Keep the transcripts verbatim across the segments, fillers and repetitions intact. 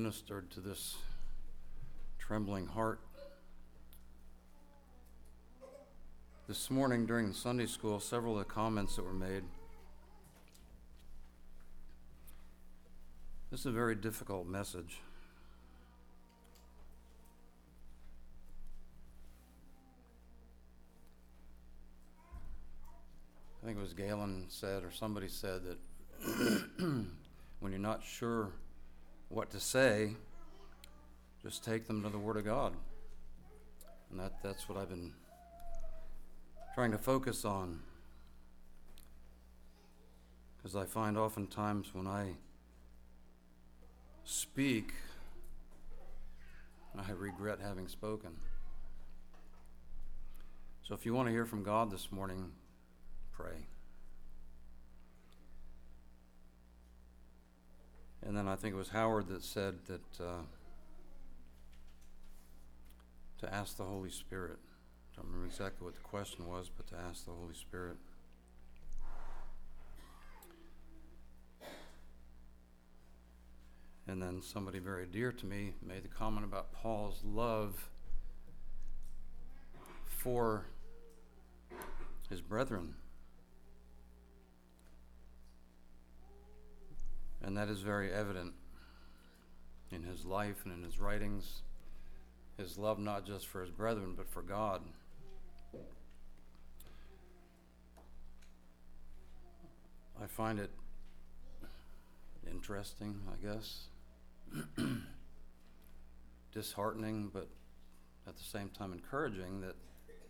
ministered to this trembling heart. This morning during the Sunday school, several of the comments that were made. This is a very difficult message. I think it was Galen said, or somebody said, that when you're not sure what to say, just take them to the Word of God. And that, that's what I've been trying to focus on. Because I find oftentimes when I speak, I regret having spoken. So if you want to hear from God this morning, pray. And then I think it was Howard that said that uh, to ask the Holy Spirit. I don't remember exactly what the question was, but to ask the Holy Spirit. And then somebody very dear to me made the comment about Paul's love for his brethren. And that is very evident in his life and in his writings. His love not just for his brethren, but for God. I find it interesting, I guess. Disheartening, but at the same time encouraging, that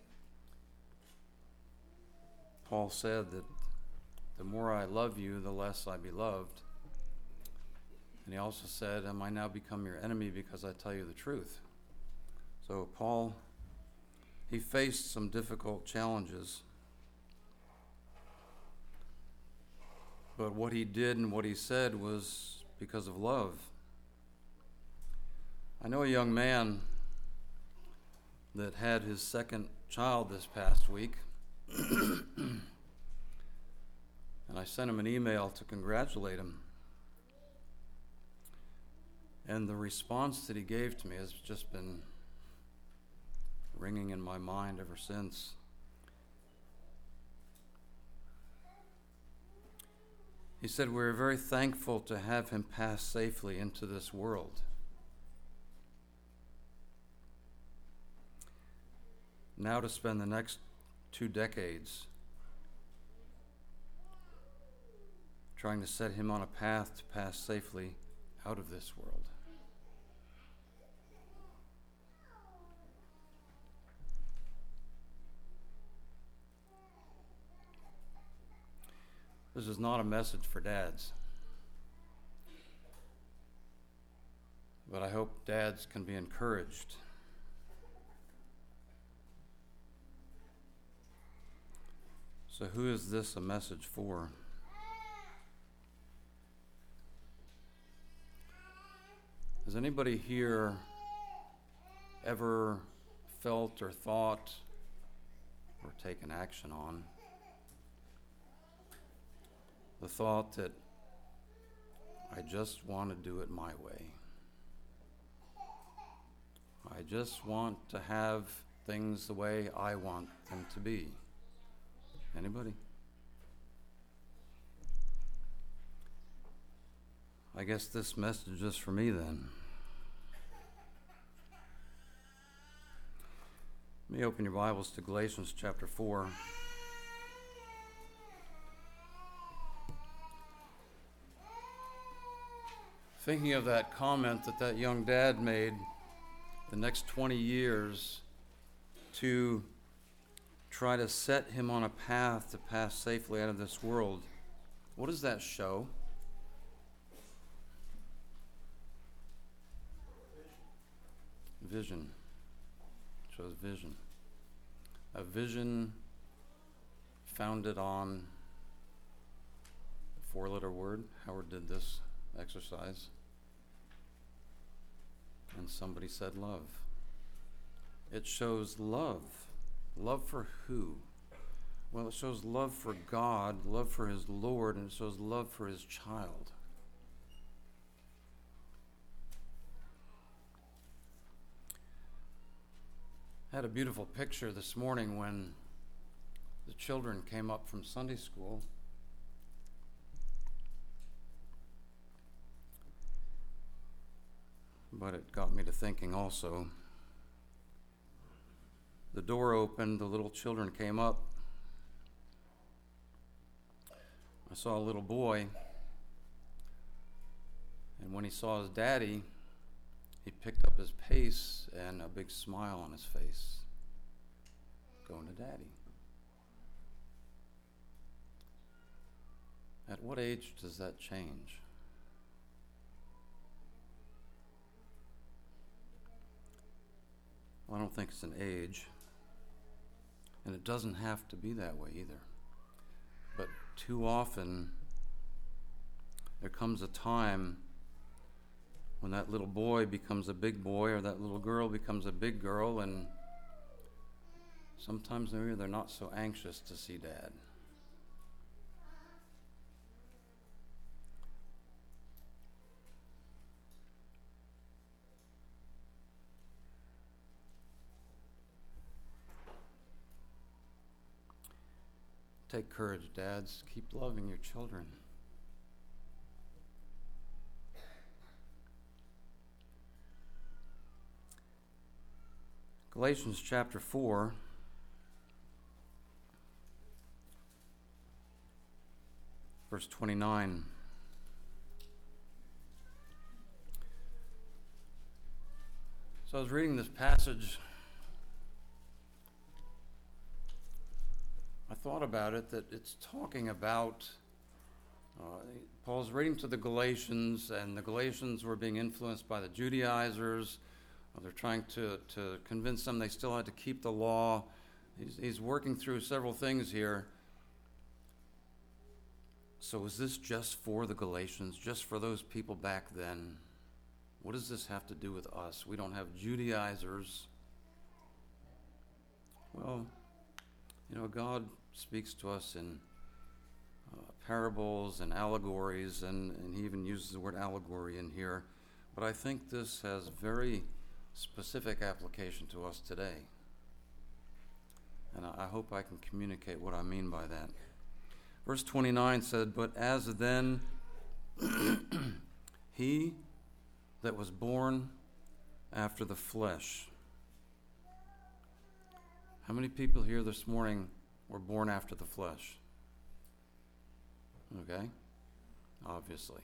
Paul said that the more I love you, the less I be loved. And he also said, am I now become your enemy because I tell you the truth? So Paul, he faced some difficult challenges. But what he did and what he said was because of love. I know a young man that had his second child this past week. And I sent him an email to congratulate him. And the response that he gave to me has just been ringing in my mind ever since. He said, we're very thankful to have him pass safely into this world. Now to spend the next two decades trying to set him on a path to pass safely out of this world. This is not a message for dads. But I hope dads can be encouraged. So who is this a message for? Has anybody here ever felt or thought or taken action on the thought that I just want to do it my way? I just want to have things the way I want them to be. Anybody? I guess this message is for me then. Let me open your Bibles to Galatians chapter four. Thinking of that comment that that young dad made, the next twenty years to try to set him on a path to pass safely out of this world. What does that show? Vision. It shows vision. A vision founded on a four-letter word. Howard did this exercise. And somebody said love. It shows love. Love for who? Well, it shows love for God, love for his Lord, and it shows love for his child. I had a beautiful picture this morning when the children came up from Sunday school. But it got me to thinking also. The door opened, the little children came up. I saw a little boy, and when he saw his daddy, he picked up his pace and a big smile on his face. Going to daddy. At what age does that change? Well, I don't think it's an age, and it doesn't have to be that way either. But too often, there comes a time when that little boy becomes a big boy or that little girl becomes a big girl, and sometimes maybe they're not so anxious to see dad. Take courage, dads. Keep loving your children. Galatians chapter four. Verse twenty-nine. So I was reading this passage. I thought about it, that it's talking about, uh, Paul's writing to the Galatians, and the Galatians were being influenced by the Judaizers. Uh, they're trying to, to convince them they still had to keep the law. He's, he's working through several things here. So is this just for the Galatians, just for those people back then? What does this have to do with us? We don't have Judaizers. Well, you know, God speaks to us in uh, parables and allegories, and, and he even uses the word allegory in here. But I think this has very specific application to us today. And I, I hope I can communicate what I mean by that. Verse twenty-nine said, "But as then he that was born after the flesh." How many people here this morning were born after the flesh? Okay, obviously.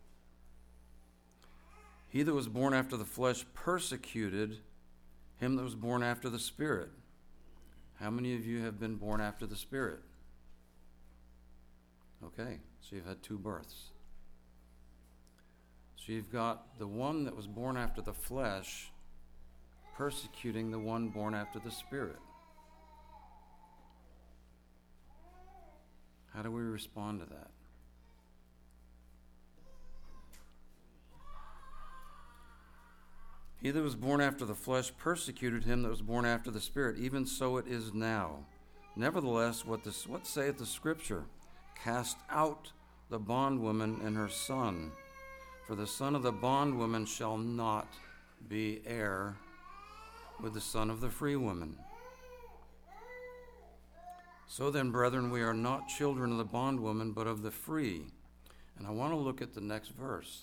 He that was born after the flesh persecuted him that was born after the Spirit. How many of you have been born after the Spirit? Okay, so you've had two births. So you've got the one that was born after the flesh persecuting the one born after the Spirit. How do we respond to that? He that was born after the flesh persecuted him that was born after the Spirit. Even so it is now. Nevertheless, what, this, what saith the Scripture? Cast out the bondwoman and her son, for the son of the bondwoman shall not be heir with the son of the free woman. So then, brethren, we are not children of the bondwoman, but of the free. And I want to look at the next verse.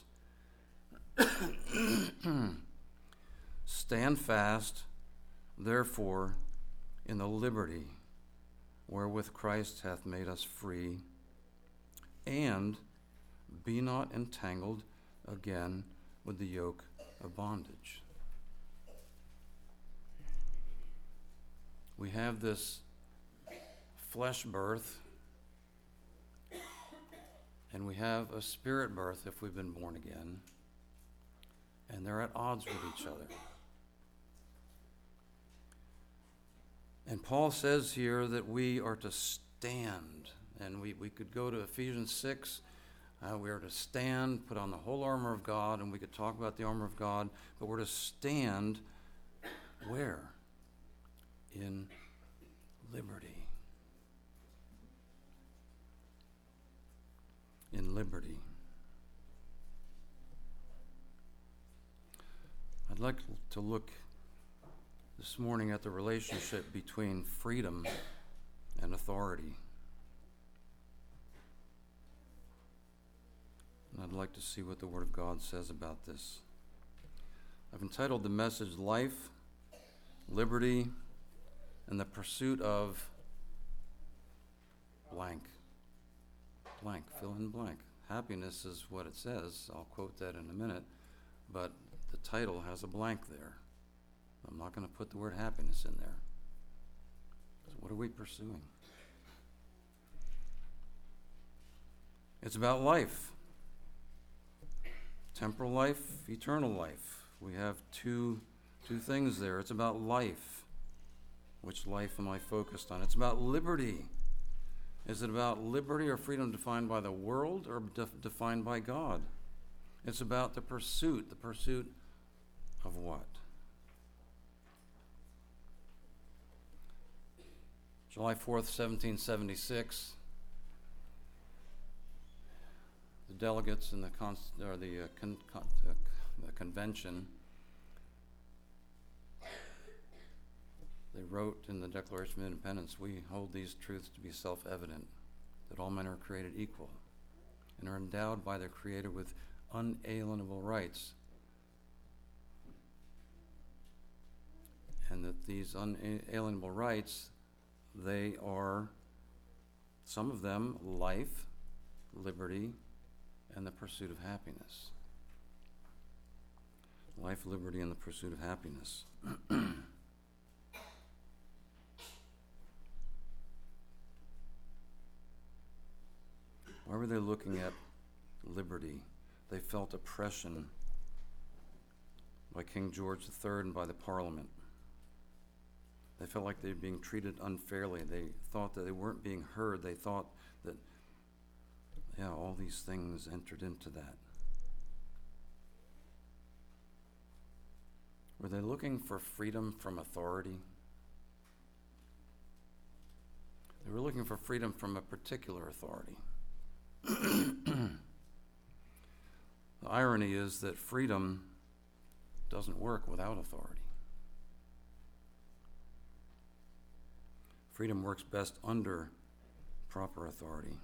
Stand fast, therefore, in the liberty wherewith Christ hath made us free, and be not entangled again with the yoke of bondage. We have this flesh birth, and we have a spirit birth if we've been born again, and they're at odds with each other. And Paul says here that we are to stand, and we, we could go to Ephesians six. Uh, we are to stand, put on the whole armor of God, and we could talk about the armor of God, but we're to stand where? In liberty. In liberty. I'd like to look this this morning at the relationship between freedom and authority. And I'd like to see what the Word of God says about this. I've entitled the message, Life, Liberty, and the Pursuit of blank. Blank, fill in blank. Happiness is what it says. I'll quote that in a minute. But the title has a blank there. I'm not going to put the word happiness in there. So what are we pursuing? It's about life. Temporal life, eternal life. We have two, two things there. It's about life. Which life am I focused on? It's about liberty. Is it about liberty or freedom defined by the world or de- defined by God? It's about the pursuit. The pursuit of what? July fourth, seventeen seventy-six, the delegates in the, const- or the, uh, con- con- uh, the convention, they wrote in the Declaration of Independence, we hold these truths to be self-evident, that all men are created equal and are endowed by their Creator with unalienable rights, and that these unalienable rights, they are, some of them, life, liberty, and the pursuit of happiness. Life, liberty, and the pursuit of happiness. Why were they looking at liberty? They felt oppression by King George the Third and by the Parliament. They felt like they were being treated unfairly. They thought that they weren't being heard. They thought that, yeah, all these things entered into that. Were they looking for freedom from authority? They were looking for freedom from a particular authority. The irony is that freedom doesn't work without authority. Freedom works best under proper authority.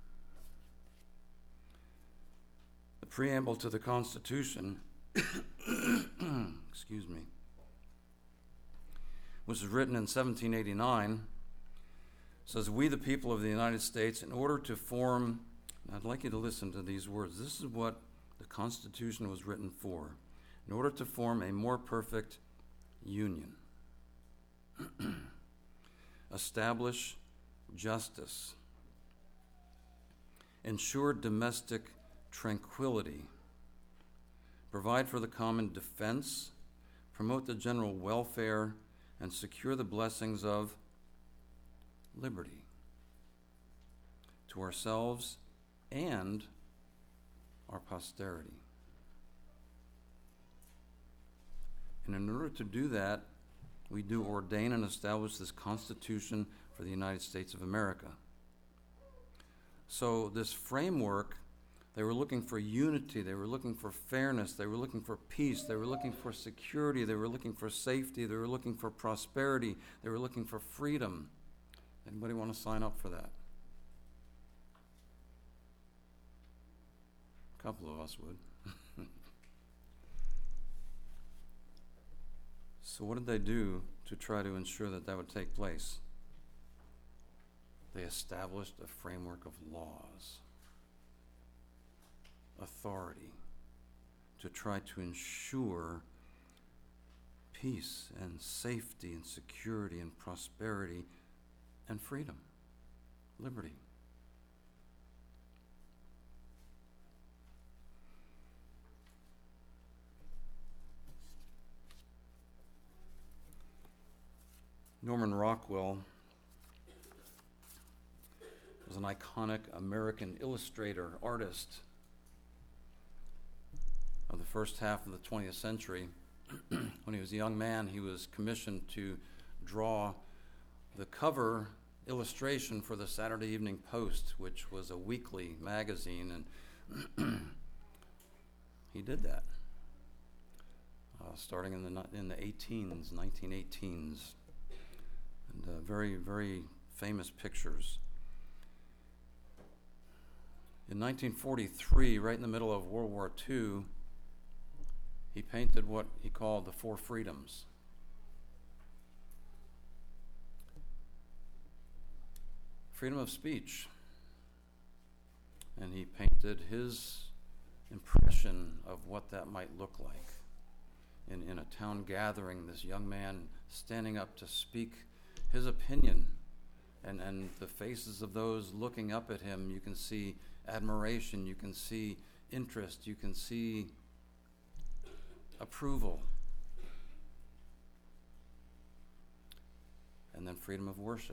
The preamble to the Constitution, excuse me, which was written in seventeen eighty-nine, says, "We, the people of the United States, in order to form," and I'd like you to listen to these words. This is what the Constitution was written for. In order to form a more perfect union. Establish justice, ensure domestic tranquility, provide for the common defense, promote the general welfare, and secure the blessings of liberty to ourselves and our posterity. And in order to do that, we do ordain and establish this Constitution for the United States of America. So this framework, they were looking for unity, they were looking for fairness, they were looking for peace, they were looking for security, they were looking for safety, they were looking for prosperity, they were looking for freedom. Anybody want to sign up for that? A couple of us would. So what did they do to try to ensure that that would take place? They established a framework of laws, authority, to try to ensure peace and safety and security and prosperity and freedom, liberty. Norman Rockwell was an iconic American illustrator, artist of the first half of the twentieth century. When he was a young man, he was commissioned to draw the cover illustration for the Saturday Evening Post, which was a weekly magazine, and he did that. uh, starting in the ni- in the eighteens, nineteen eighteens, and uh, very, very famous pictures. In nineteen forty-three, right in the middle of World War Two, he painted what he called the Four Freedoms. Freedom of speech. And he painted his impression of what that might look like. In, in a town gathering, this young man standing up to speak his opinion. And, and the faces of those looking up at him, you can see admiration, you can see interest, you can see approval. And then freedom of worship.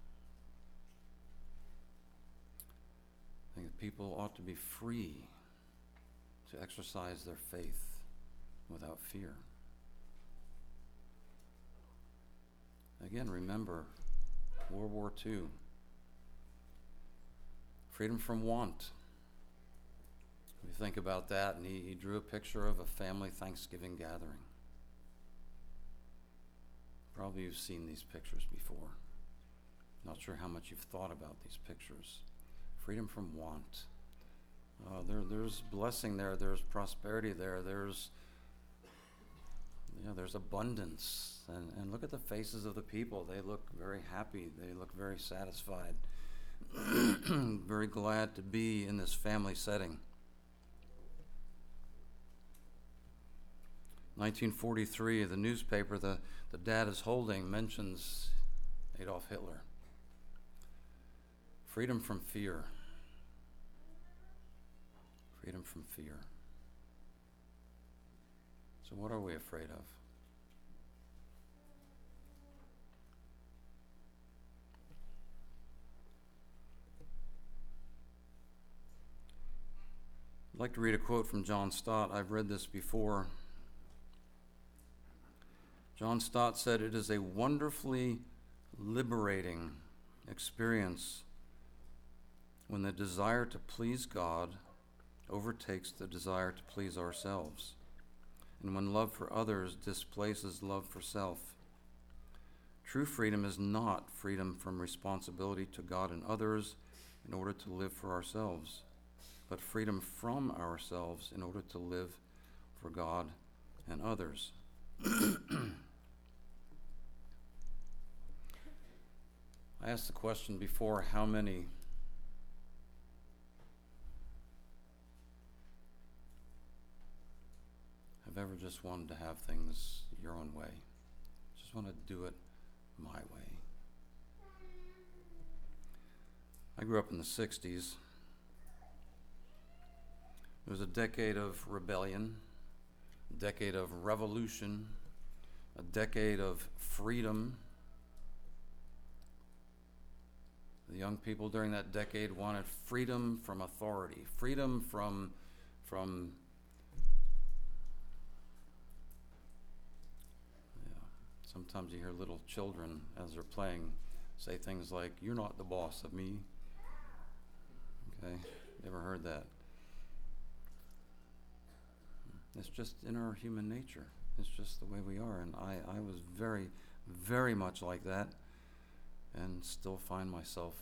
I think that people ought to be free to exercise their faith without fear. Again, remember World War Two. Freedom from want. We think about that, and he, he drew a picture of a family Thanksgiving gathering. Probably you've seen these pictures before. Not sure how much you've thought about these pictures. Freedom from want. Uh, there, there's blessing there. There's prosperity there. There's, yeah, there's abundance. And, and look at the faces of the people. They look very happy. They look very satisfied. Very glad to be in this family setting. nineteen forty-three, the newspaper the, the dad is holding mentions Adolf Hitler. Freedom from fear. Freedom from fear. So what are we afraid of? I'd like to read a quote from John Stott. I've read this before. John Stott said, "It is a wonderfully liberating experience when the desire to please God overtakes the desire to please ourselves, and when love for others displaces love for self. True freedom is not freedom from responsibility to God and others in order to live for ourselves, but freedom from ourselves in order to live for God and others." I asked the question before, how many have ever just wanted to have things your own way? Just want to do it my way. I grew up in the sixties. It was a decade of rebellion, a decade of revolution, a decade of freedom. The young people during that decade wanted freedom from authority, freedom from, from yeah. Sometimes you hear little children as they're playing say things like, "You're not the boss of me." Okay, you ever heard that? It's just in our human nature. It's just the way we are. And I, I was very, very much like that, and still find myself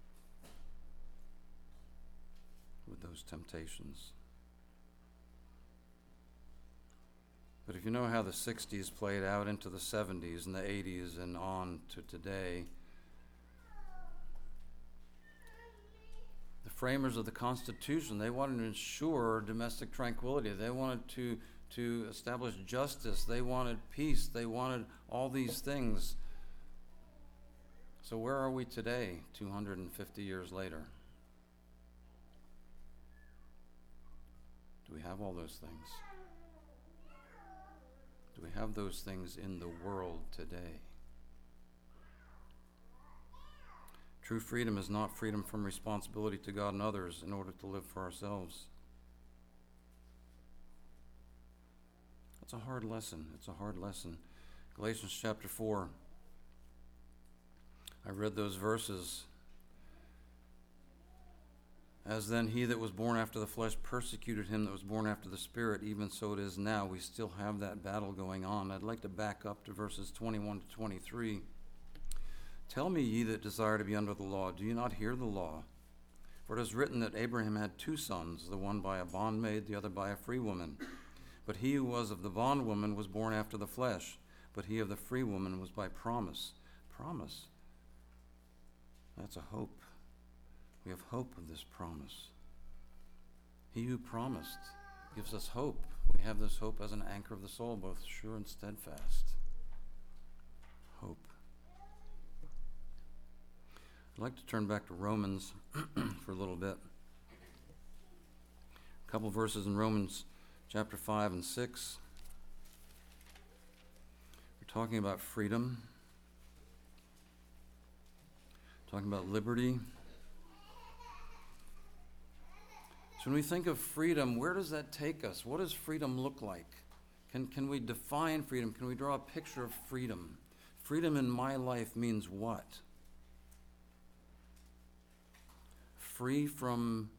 with those temptations. But if you know how the sixties played out into the seventies and the eighties and on to today, the framers of the Constitution, they wanted to ensure domestic tranquility. They wanted to, to establish justice. They wanted peace. They wanted all these things. So where are we today, two hundred fifty years later? Do we have all those things? Do we have those things in the world today? True freedom is not freedom from responsibility to God and others in order to live for ourselves. It's a hard lesson. It's a hard lesson. Galatians chapter four. I read those verses. As then he that was born after the flesh persecuted him that was born after the Spirit, even so it is now. We still have that battle going on. I'd like to back up to verses twenty-one to twenty-three. Tell me, ye that desire to be under the law, do you not hear the law? For it is written that Abraham had two sons, the one by a bondmaid, the other by a free woman. But he who was of the bondwoman was born after the flesh, but he of the free woman was by promise. Promise. That's a hope. We have hope of this promise. He who promised gives us hope. We have this hope as an anchor of the soul, both sure and steadfast. Hope. I'd like to turn back to Romans for a little bit. A couple verses in Romans chapter five and six. We're talking about freedom, talking about liberty. So when we think of freedom, where does that take us? What does freedom look like? Can, can we define freedom? Can we draw a picture of freedom? Freedom in my life means what? Free from,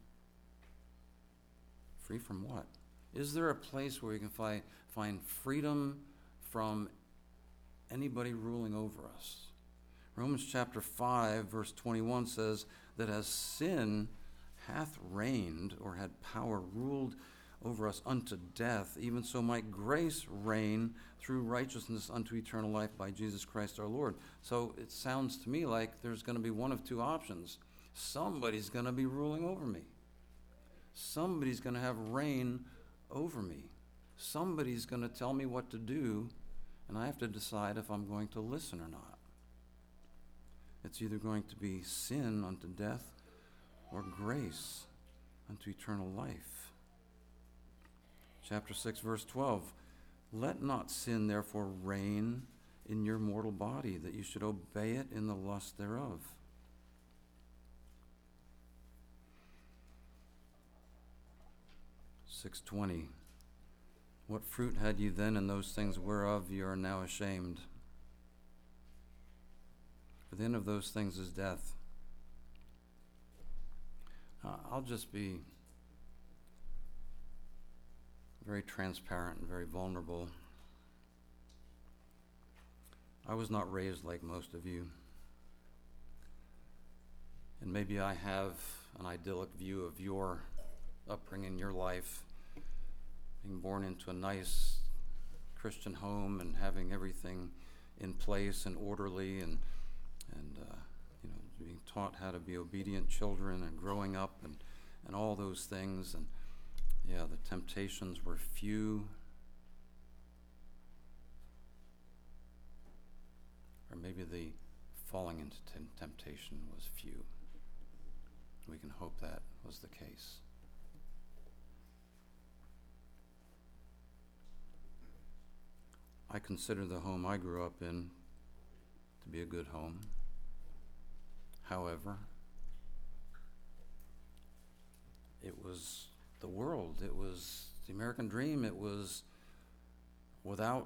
free from what? Is there a place where we can fi- find freedom from anybody ruling over us? Romans chapter five, verse twenty-one says that as sin hath reigned, or had power, ruled over us unto death, even so might grace reign through righteousness unto eternal life by Jesus Christ our Lord. So it sounds to me like there's going to be one of two options. Somebody's going to be ruling over me. Somebody's going to have reign over me. Somebody's going to tell me what to do, and I have to decide if I'm going to listen or not. It's either going to be sin unto death or grace unto eternal life. Chapter six, verse twelve. Let not sin therefore reign in your mortal body, that you should obey it in the lust thereof. six twenty. What fruit had ye then in those things whereof ye are now ashamed? For the end of those things is death. Uh, I'll just be very transparent and very vulnerable. I was not raised like most of you. And maybe I have an idyllic view of your upbringing, your life, being born into a nice Christian home and having everything in place and orderly, and and uh, you know, being taught how to be obedient children and growing up and, and all those things. And yeah, the temptations were few. Or maybe the falling into t- temptation was few. We can hope that was the case. I consider the home I grew up in to be a good home. However, it was the world. It was the American dream. It was without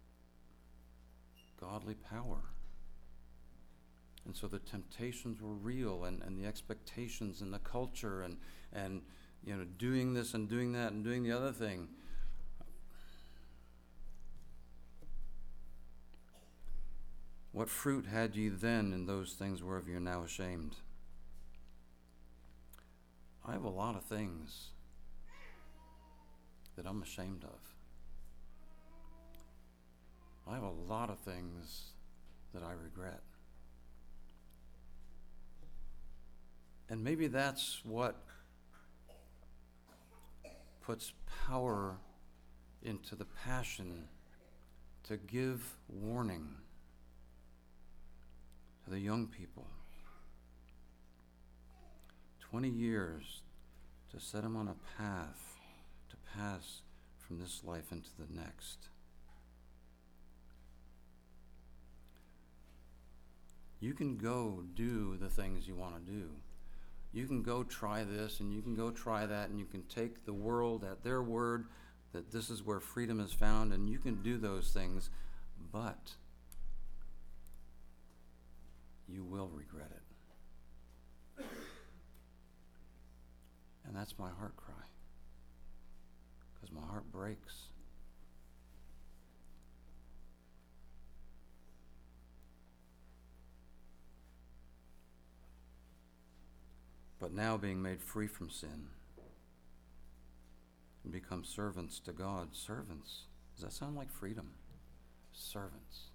godly power. And so the temptations were real, and, and the expectations and the culture and, and you know, doing this and doing that and doing the other thing. What fruit had ye then in those things whereof ye are now ashamed? I have a lot of things that I'm ashamed of. I have a lot of things that I regret. And maybe that's what puts power into the passion to give warning to the young people. Twenty years to set them on a path to pass from this life into the next. You can go do the things you want to do. You can go try this and you can go try that, and you can take the world at their word that this is where freedom is found, and you can do those things, but you will regret it. that's my heart cry. Because my heart breaks. But now being made free from sin and become servants to God. Servants. Does that sound like freedom? Servants.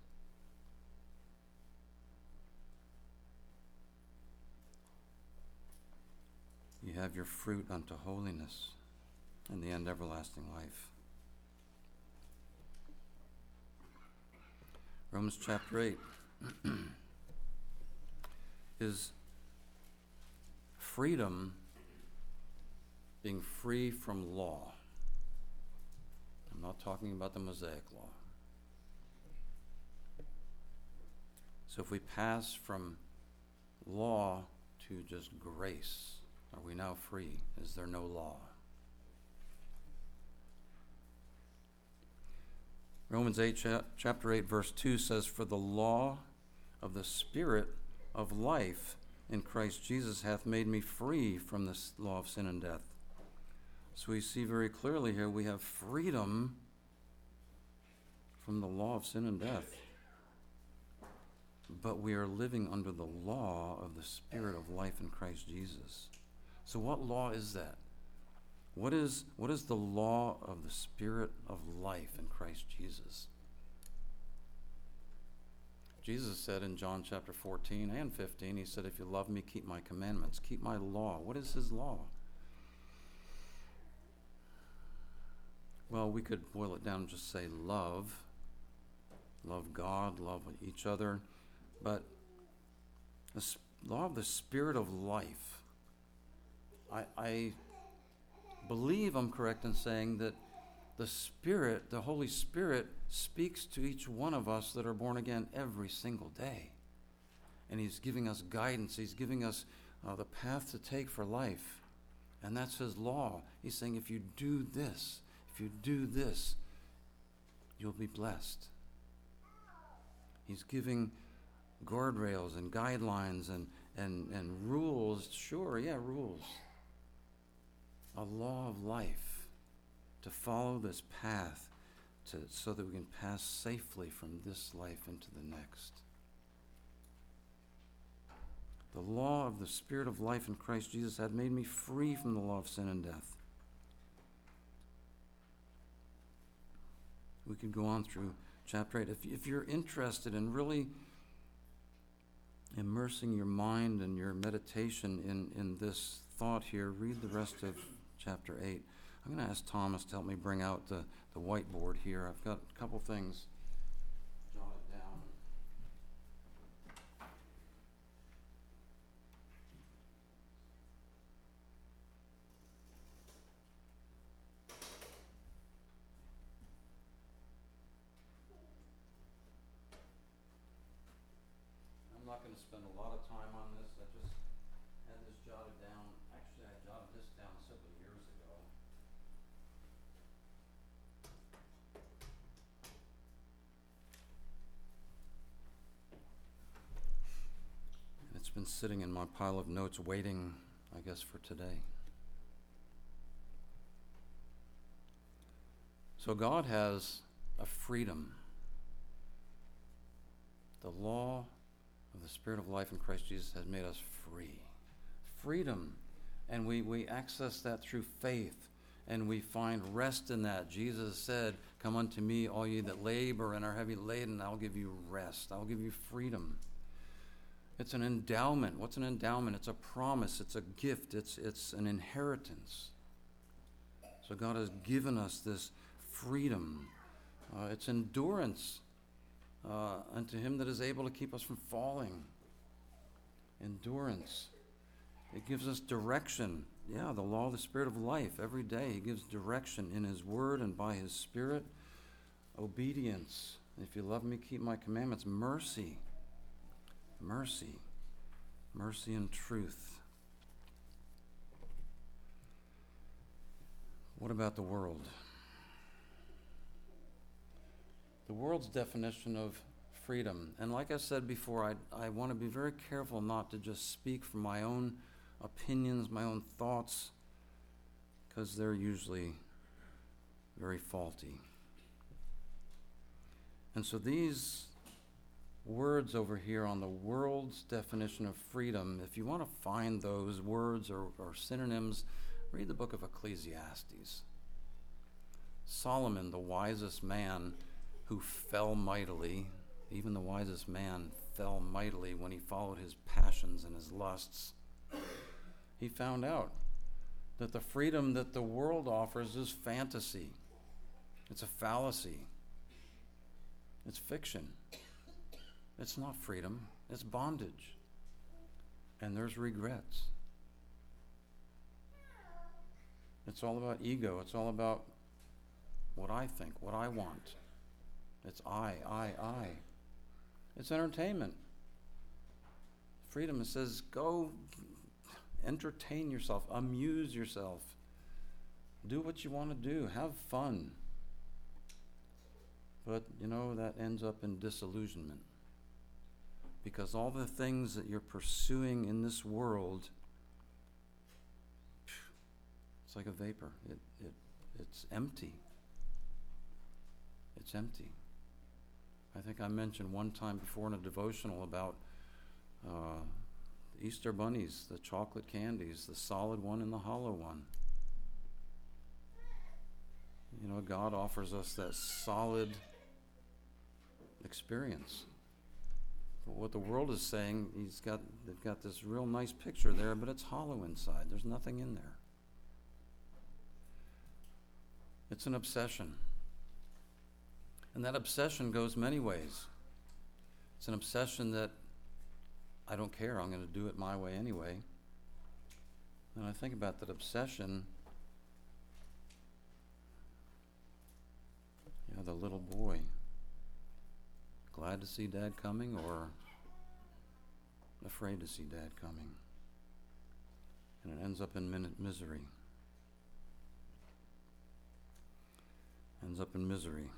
You have your fruit unto holiness, and the end everlasting life. Romans chapter eight is freedom being free from law. I'm not talking about the Mosaic law. So if we pass from law to just grace, are we now free? Is there no law? Romans eight, chapter eight, verse two says, "For the law of the Spirit of life in Christ Jesus hath made me free from this law of sin and death." So we see very clearly here we have freedom from the law of sin and death. But we are living under the law of the Spirit of life in Christ Jesus. So what law is that? What is, what is the law of the Spirit of life in Christ Jesus? Jesus said in John chapter fourteen and fifteen, he said, "If you love me, keep my commandments, keep my law." What is his law? Well, we could boil it down and just say love. Love God, love each other. But the law of the Spirit of life, I, I believe I'm correct in saying that the Spirit, the Holy Spirit, speaks to each one of us that are born again every single day. And he's giving us guidance. He's giving us uh, the path to take for life. And that's his law. He's saying, if you do this, if you do this, you'll be blessed. He's giving guardrails and guidelines and, and, and rules. Sure, yeah, rules. A law of life to follow this path to, so that we can pass safely from this life into the next. The law of the Spirit of life in Christ Jesus had made me free from the law of sin and death. We could go on through chapter eight. If, if you're interested in really immersing your mind and your meditation in, in this thought here, read the rest of chapter eight. I'm going to ask Thomas to help me bring out the, the whiteboard here. I've got a couple things jotted down. I'm not going to spend a lot of time on this. I just had this jotted down. Actually, I jotted this down several years ago. And it's been sitting in my pile of notes waiting, I guess, for today. So God has a freedom. The law of the Spirit of life in Christ Jesus has made us free. Freedom. And we, we access that through faith. And we find rest in that. Jesus said, "Come unto me, all ye that labor and are heavy laden, I'll give you rest. I'll give you freedom." It's an endowment. What's an endowment? It's a promise. It's a gift. It's, it's an inheritance. So God has given us this freedom. Uh, it's endurance. Uh, unto him that is able to keep us from falling. Endurance. It gives us direction. Yeah, the law of the Spirit of life. Every day he gives direction in his word and by his Spirit. Obedience. If you love me, keep my commandments. Mercy. Mercy. Mercy and truth. What about the world? The world's definition of freedom. And like I said before, I, I want to be very careful not to just speak from my own opinions, my own thoughts. because they're usually very faulty. And so these words over here on the world's definition of freedom, if you want to find those words or, or synonyms, read the book of Ecclesiastes. Solomon, the wisest man who fell mightily, even the wisest man fell mightily when he followed his passions and his lusts. He found out that the freedom that the world offers is fantasy. It's a fallacy. It's fiction. It's not freedom. It's bondage. And there's regrets. It's all about ego. It's all about what I think, what I want. It's I, I, I. It's entertainment. Freedom, it says, go entertain yourself, amuse yourself. Do what you want to do. Have fun. But, you know, that ends up in disillusionment. Because all the things that you're pursuing in this world, it's like a vapor. It, it, it's empty. It's empty. I think I mentioned one time before in a devotional about uh, Easter bunnies, the chocolate candies, the solid one and the hollow one. You know, God offers us that solid experience. But what the world is saying, he's got, they've got this real nice picture there, but it's hollow inside. There's nothing in there. It's an obsession. And that obsession goes many ways. It's an obsession that I don't care, I'm going to do it my way anyway. And I think about that obsession, you know, the little boy, glad to see Dad coming or afraid to see Dad coming. And it ends up in min- misery. Ends up in misery.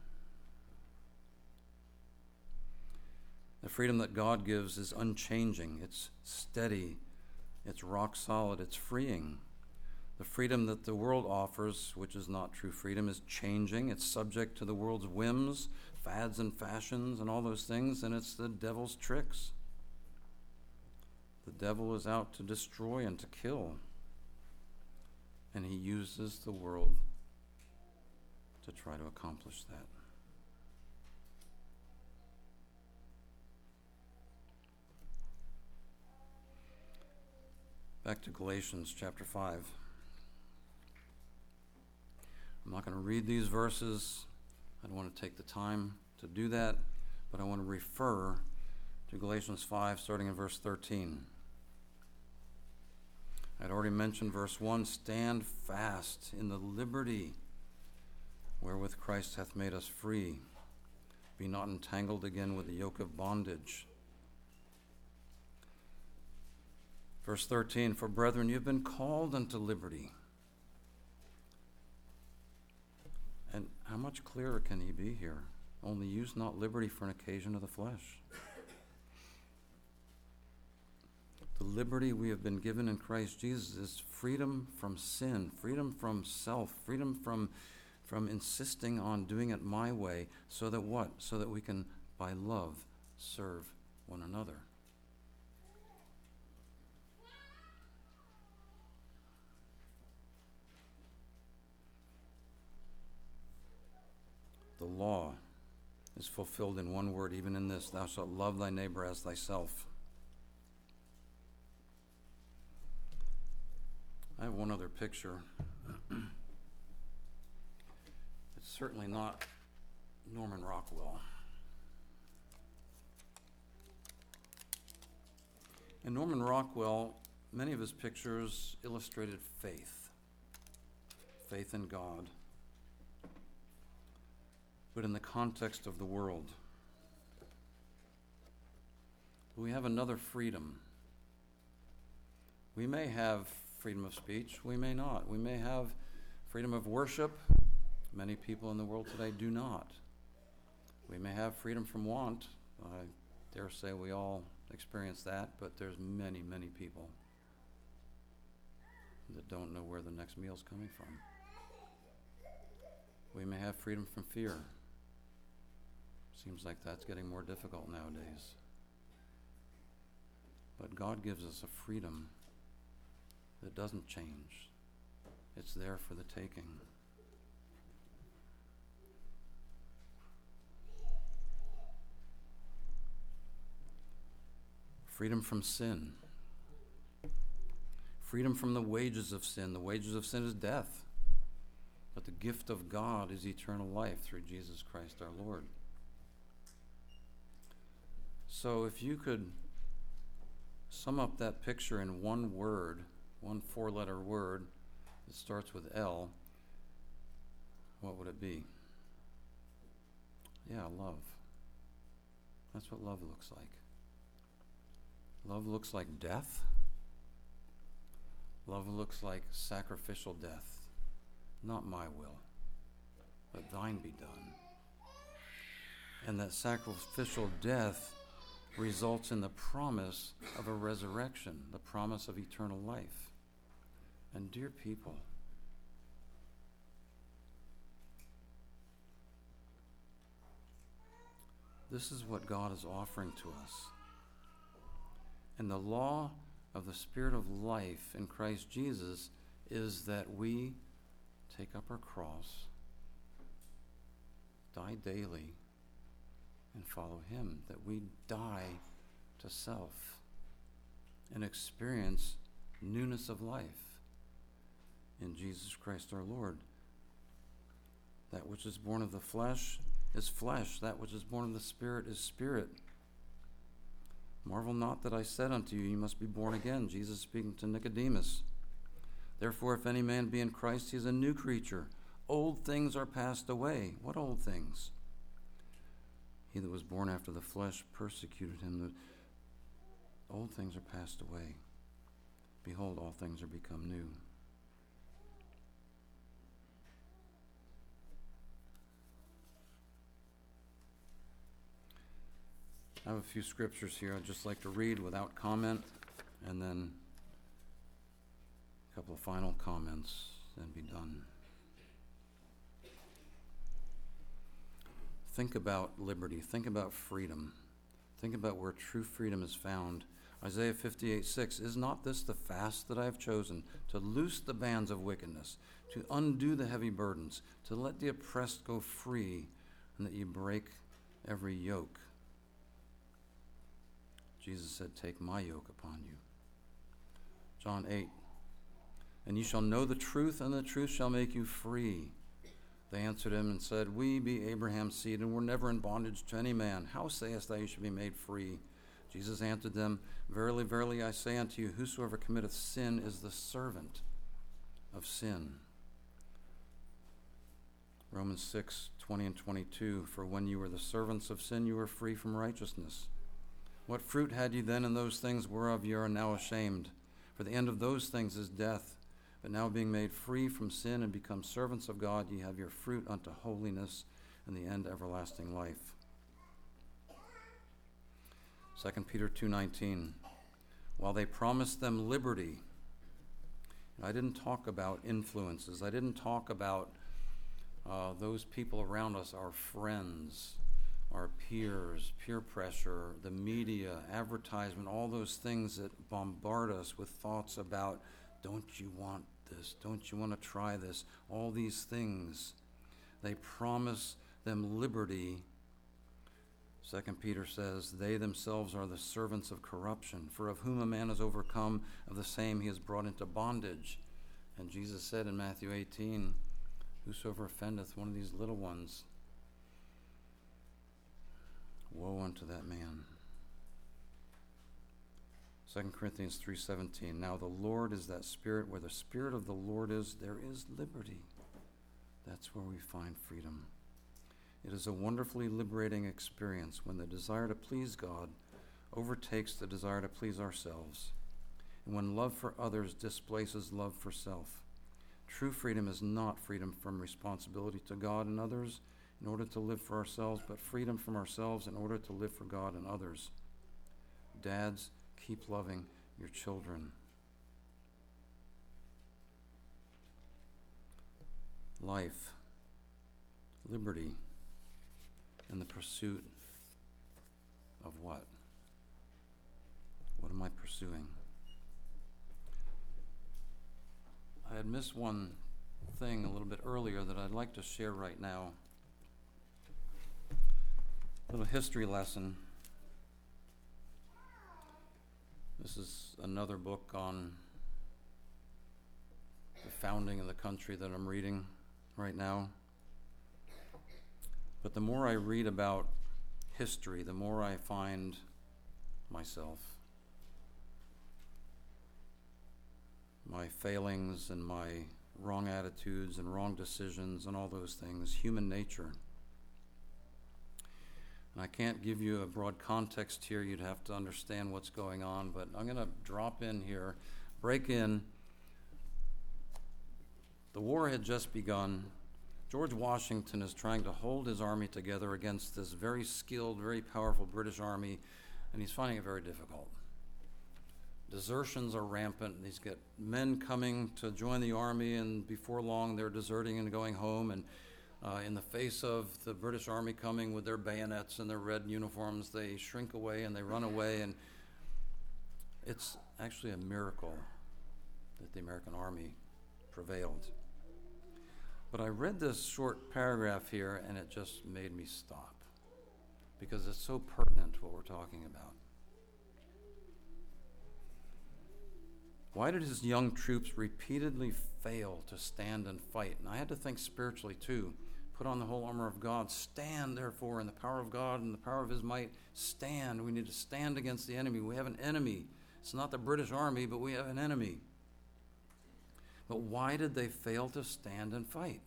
The freedom that God gives is unchanging, it's steady, it's rock solid, it's freeing. The freedom that the world offers, which is not true freedom, is changing. It's subject to the world's whims, fads and fashions and all those things, and it's the devil's tricks. The devil is out to destroy and to kill, and he uses the world to try to accomplish that. Back to Galatians chapter five. I'm not going to read these verses. I don't want to take the time to do that, but I want to refer to Galatians five, starting in verse thirteen. I'd already mentioned verse one, stand fast in the liberty wherewith Christ hath made us free. Be not entangled again with the yoke of bondage. Verse thirteen, for brethren, you have been called unto liberty. And how much clearer can he be here? Only use not liberty for an occasion of the flesh. The liberty we have been given in Christ Jesus is freedom from sin, freedom from self, freedom from, from insisting on doing it my way, so that what? So that we can, by love, serve one another. The law is fulfilled in one word, even in this, thou shalt love thy neighbor as thyself. I have one other picture. It's certainly not Norman Rockwell. And Norman Rockwell, many of his pictures illustrated faith, faith in God, but in the context of the world. We have another freedom. We may have freedom of speech, we may not. We may have freedom of worship. Many people in the world today do not. We may have freedom from want. I dare say we all experience that, but there's many, many people that don't know where the next meal's coming from. We may have freedom from fear. Seems like that's getting more difficult nowadays. But God gives us a freedom that doesn't change. It's there for the taking. Freedom from sin. Freedom from the wages of sin. The wages of sin is death. But the gift of God is eternal life through Jesus Christ our Lord. So if you could sum up that picture in one word, one four-letter word that starts with L, what would it be? Yeah, love. That's what love looks like. Love looks like death. Love looks like sacrificial death. Not my will, but thine be done. And that sacrificial death results in the promise of a resurrection, the promise of eternal life. And dear people, this is what God is offering to us. And the law of the Spirit of life in Christ Jesus is that we take up our cross, die daily, and follow him, that we die to self and experience newness of life in Jesus Christ our Lord. That which is born of the flesh is flesh, that which is born of the Spirit is spirit. Marvel not that I said unto you, you must be born again. Jesus speaking to Nicodemus. Therefore, if any man be in Christ, he is a new creature. Old things are passed away. What old things? He that was born after the flesh persecuted him. The old things are passed away. Behold, all things are become new. I have a few scriptures here I'd just like to read without comment, and then a couple of final comments, then be done. Think about liberty. Think about freedom. Think about where true freedom is found. Isaiah fifty-eight six, is not this the fast that I have chosen, to loose the bands of wickedness, to undo the heavy burdens, to let the oppressed go free, and that you break every yoke? Jesus said, take my yoke upon you. John eight, and you shall know the truth, and the truth shall make you free. They answered him and said, we be Abraham's seed, and were never in bondage to any man. How sayest thou you should be made free? Jesus answered them, verily, verily, I say unto you, whosoever committeth sin is the servant of sin. Romans six twenty and twenty-two, for when you were the servants of sin, you were free from righteousness. What fruit had ye then in those things whereof ye are now ashamed? For the end of those things is death. But now being made free from sin and become servants of God, ye have your fruit unto holiness, and the end everlasting life. Second Peter two nineteen, while they promised them liberty, I didn't talk about influences. I didn't talk about uh, those people around us, our friends, our peers, peer pressure, the media, advertisement, all those things that bombard us with thoughts about, don't you want this? Don't you want to try this? All these things. They promise them liberty. Second Peter says, they themselves are the servants of corruption, for of whom a man is overcome, of the same he is brought into bondage. And Jesus said in Matthew eighteen, whosoever offendeth one of these little ones, woe unto that man. Second Corinthians three seventeen, now the Lord is that Spirit. Where the Spirit of the Lord is, there is liberty. That's where we find freedom. It is a wonderfully liberating experience when the desire to please God overtakes the desire to please ourselves, and when love for others displaces love for self. True freedom is not freedom from responsibility to God and others in order to live for ourselves, but freedom from ourselves in order to live for God and others. Dads, keep loving your children. life, liberty, and the pursuit of what? What am I pursuing? I had missed one thing a little bit earlier that I'd like to share right now. A little history lesson. This is another book on the founding of the country that I'm reading right now. But the more I read about history, the more I find myself, my failings and my wrong attitudes and wrong decisions and all those things, human nature. And I can't give you a broad context here. You'd have to understand what's going on, but I'm going to drop in here, break in. The war had just begun. George Washington is trying to hold his army together against this very skilled, very powerful British army, and he's finding it very difficult. Desertions are rampant. He's got men coming to join the army, and before long they're deserting and going home. And uh, in the face of the British army coming with their bayonets and their red uniforms, they shrink away and they run away. And it's actually a miracle that the American army prevailed. But I read this short paragraph here, and it just made me stop, because it's so pertinent to what we're talking about. Why did his young troops repeatedly fail to stand and fight? And I had to think spiritually too. Put on the whole armor of God. Stand, therefore, in the power of God and the power of his might. Stand. We need to stand against the enemy. We have an enemy. It's not the British army, but we have an enemy. But why did they fail to stand and fight?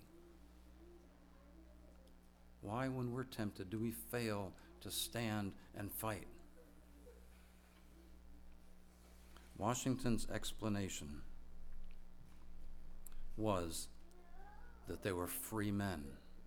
Why, when we're tempted, do we fail to stand and fight? Washington's explanation was that they were free men.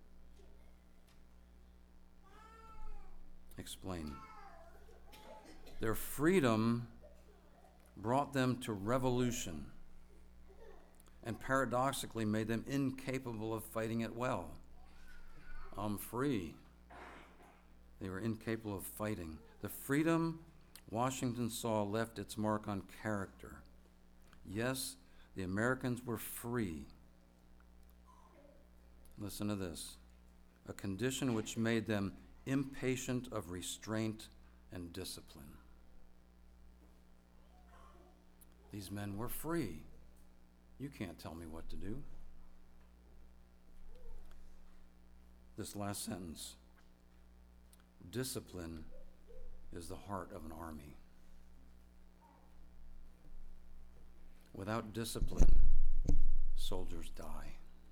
Explain. Their freedom brought them to revolution, and paradoxically made them incapable of fighting it well. I'm free. They were incapable of fighting. The freedom Washington saw left its mark on character. Yes, the Americans were free. Listen to this. A condition which made them impatient of restraint and discipline. These men were free. You can't tell me what to do. This last sentence. Discipline is the heart of an army. Without discipline, soldiers die.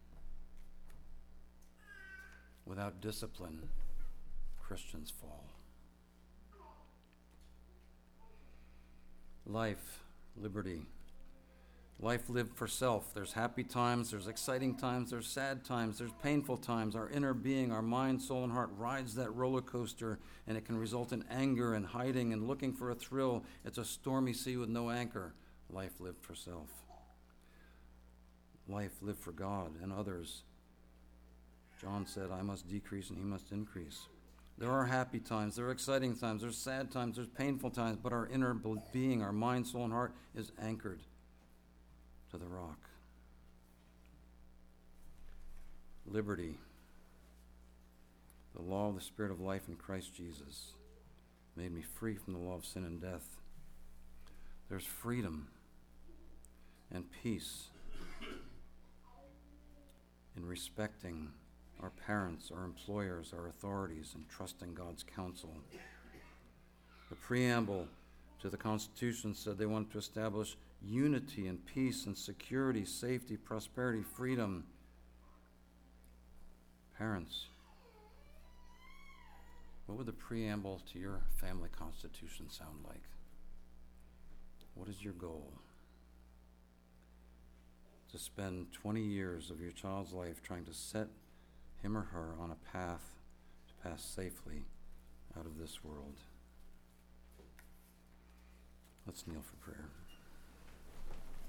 Without discipline, Christians fall. Life, liberty. Life lived for self. There's happy times, there's exciting times, there's sad times, there's painful times. Our inner being, our mind, soul, and heart rides that roller coaster, and it can result in anger and hiding and looking for a thrill. It's a stormy sea with no anchor. Life lived for self. Life lived for God and others. John said, I must decrease and he must increase. There are happy times, there are exciting times, there's sad times, there's painful times, but our inner being, our mind, soul, and heart is anchored to the rock. Liberty, the law of the Spirit of life in Christ Jesus, made me free from the law of sin and death. There's freedom and peace in respecting our parents, our employers, our authorities, and trusting God's counsel. The preamble to the Constitution said they wanted to establish unity and peace and security, safety, prosperity, freedom. Parents, what would the preamble to your family constitution sound like? What is your goal? To spend twenty years of your child's life trying to set him or her on a path to pass safely out of this world. Let's kneel for prayer.